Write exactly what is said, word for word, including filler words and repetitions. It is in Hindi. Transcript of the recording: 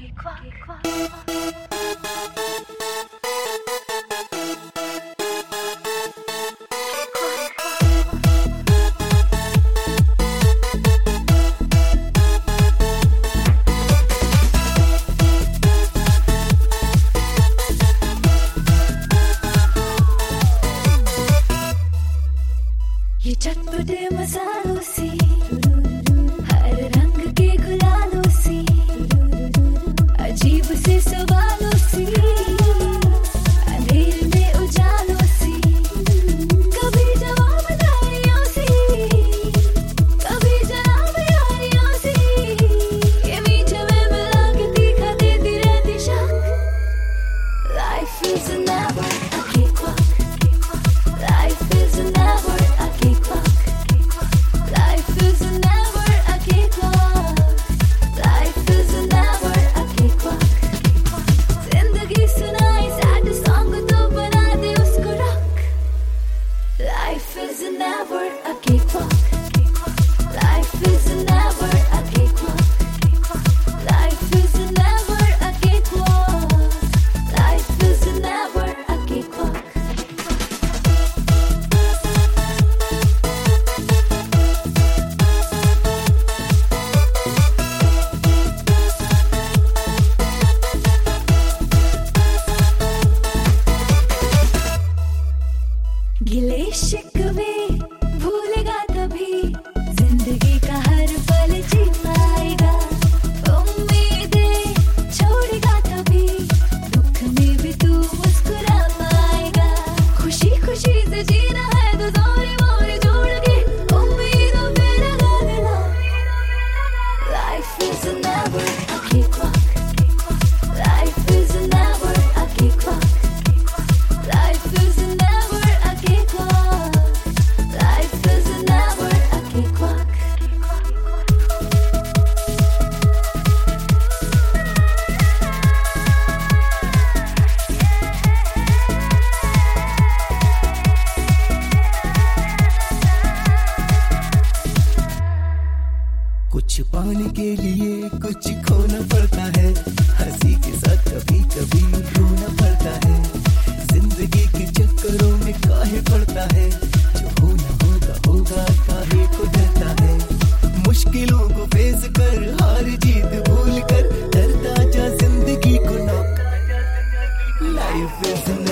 ये चटपटे मसालों सी हर रंग के गुलालों सी अजीब से सवालों सी अंधेरे में उजालों सी कभी जवाब दारियों सी कभी जवाब यारियों सी ये मीठे में मिला के तीखा देती रहती शक Life is never a cakewalk. Life is never a cakewalk. Life is never a cakewalk. Life is never a cakewalk. जिंदगी सुनाई sad song तो बना दे उसको rock. Life is never a cakewalk. Life is never a cakewalk. Life is never a cakewalk. Life is never a cakewalk. गिले शिकवे भूलेगा तभी जिंदगी का हर पल जी पाएगा उम्मीदें छोड़ेगा तभी दुख में भी तू मुस्कुरा पाएगा खुशी खुशी से जीना है तो जोरे मोरे जोड़ के उम्मीदों पे लगा देना Life is never a cakewalk. Life is never a cakewalk. Life is never a cakewalk. Life is never a cakewalk. कुछ पाने के लिए कुछ खोना पड़ता है हंसी के साथ कभी कभी रोना पड़ता है जिंदगी के चक्करों में काहे पड़ता है जो होना होगा होगा काहे को डरता है मुश्किलों को फेस कर हार जीत भूल कर डरता जा जिंदगी को नौका लाइफ इज